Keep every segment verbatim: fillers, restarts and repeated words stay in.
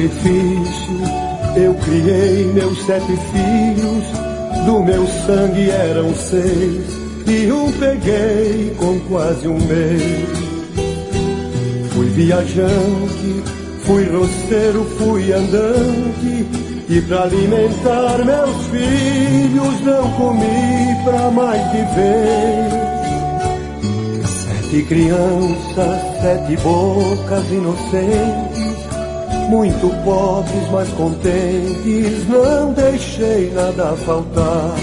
sacrifício eu criei meus sete filhos, do meu sangue eram seis, e um peguei com quase um mês. Fui viajante, fui roceiro, fui andante, e pra alimentar meus filhos não comi pra mais viver. Sete crianças, sete bocas inocentes, muito pobres, mas contentes, não deixei nada faltar.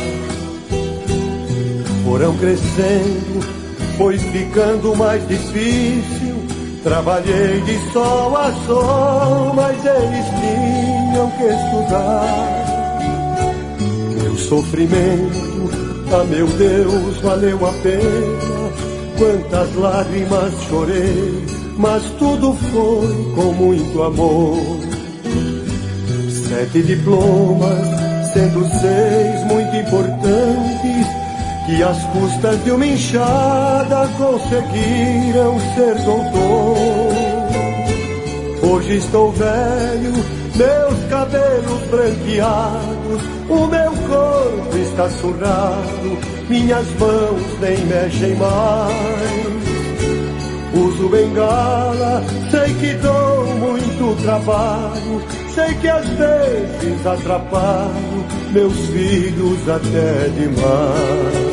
Foram crescendo, foi ficando mais difícil, trabalhei de sol a sol, mas eles tinham que estudar. Meu sofrimento, ah meu Deus, valeu a pena, quantas lágrimas chorei, mas tudo foi com muito amor. Sete diplomas, sendo seis muito importantes, que às custas de uma enxada conseguiram ser doutor. Hoje estou velho, meus cabelos branqueados, o meu corpo está surrado, minhas mãos nem mexem mais. Uso bengala, sei que dou muito trabalho, sei que às vezes atrapalho meus filhos até demais.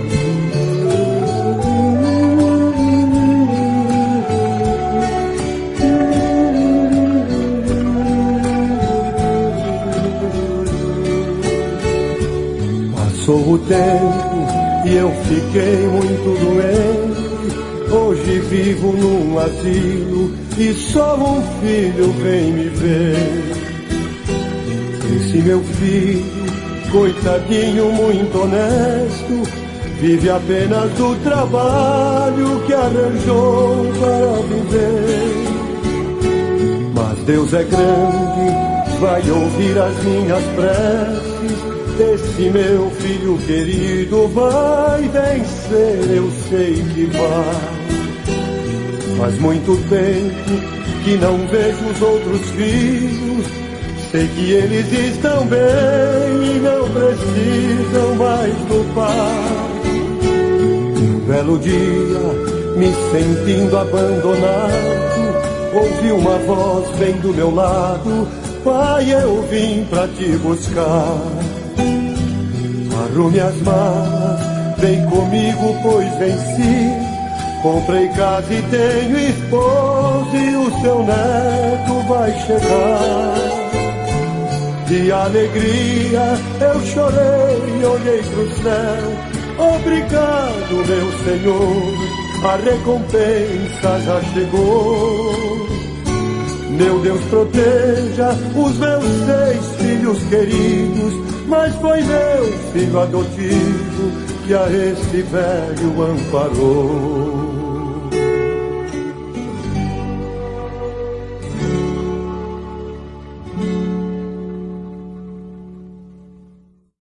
Passou o tempo e eu fiquei muito doente. Hoje vivo num asilo e só um filho vem me ver. Esse meu filho, coitadinho, muito honesto, vive apenas do trabalho que arranjou para viver. Mas Deus é grande, vai ouvir as minhas preces. Esse meu filho querido vai vencer, eu sei que vai. Faz muito tempo que não vejo os outros filhos, sei que eles estão bem e não precisam mais do pai. Um belo dia, me sentindo abandonado, ouvi uma voz bem do meu lado: pai, eu vim pra te buscar. Arrume as malas, vem comigo, pois venci. Comprei casa e tenho esposa e o seu neto vai chegar. De alegria eu chorei e olhei pro céu. Obrigado, meu Senhor, a recompensa já chegou. Meu Deus, proteja os meus seis filhos queridos, mas foi meu filho adotivo que a esse velho amparou.